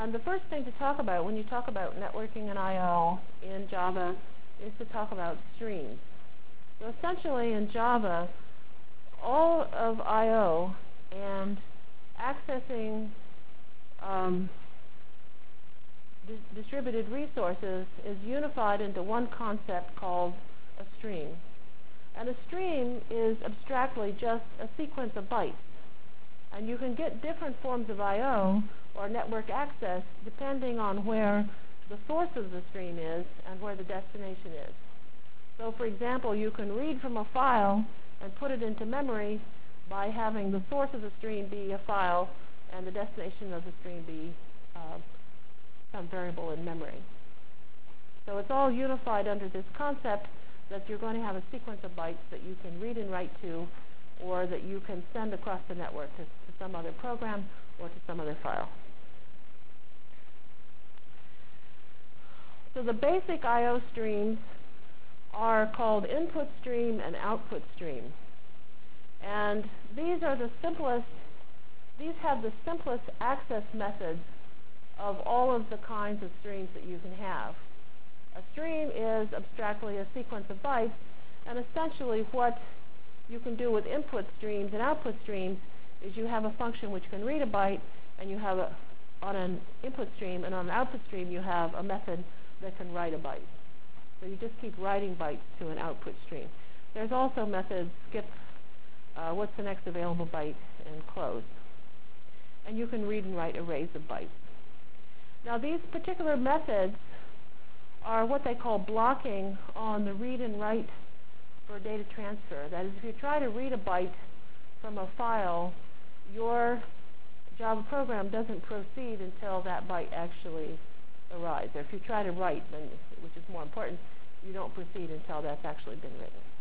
And the first thing to talk about when you talk about networking and I/O in Java is to talk about streams. So essentially in Java, all of I/O and accessing distributed resources is unified into one concept called a stream. And a stream is abstractly just a sequence of bytes. And you can get different forms of I/O or network access depending on where the source of the stream is and where the destination is. So for example, you can read from a file and put it into memory by having the source of the stream be a file and the destination of the stream be some variable in memory. So it's all unified under this concept that you're going to have a sequence of bytes that you can read and write to, or that you can send across the network to some other program or to some other file. So the basic I/O streams are called input stream and output stream. And these are the simplest, these have the simplest access methods of all of the kinds of streams that you can have. A stream is abstractly a sequence of bytes, and essentially what you can do with input streams and output streams is you have a function which can read a byte, and you have on an input stream, and on an output stream you have a method that can write a byte. So you just keep writing bytes to an output stream. There's also methods skip, what's the next available byte, and close. And you can read and write arrays of bytes. Now these particular methods are what they call blocking on the read and write for data transfer. That is, if you try to read a byte from a file, your Java program doesn't proceed until that byte actually arrives. Or if you try to write, then, which is more important, you don't proceed until that's actually been written.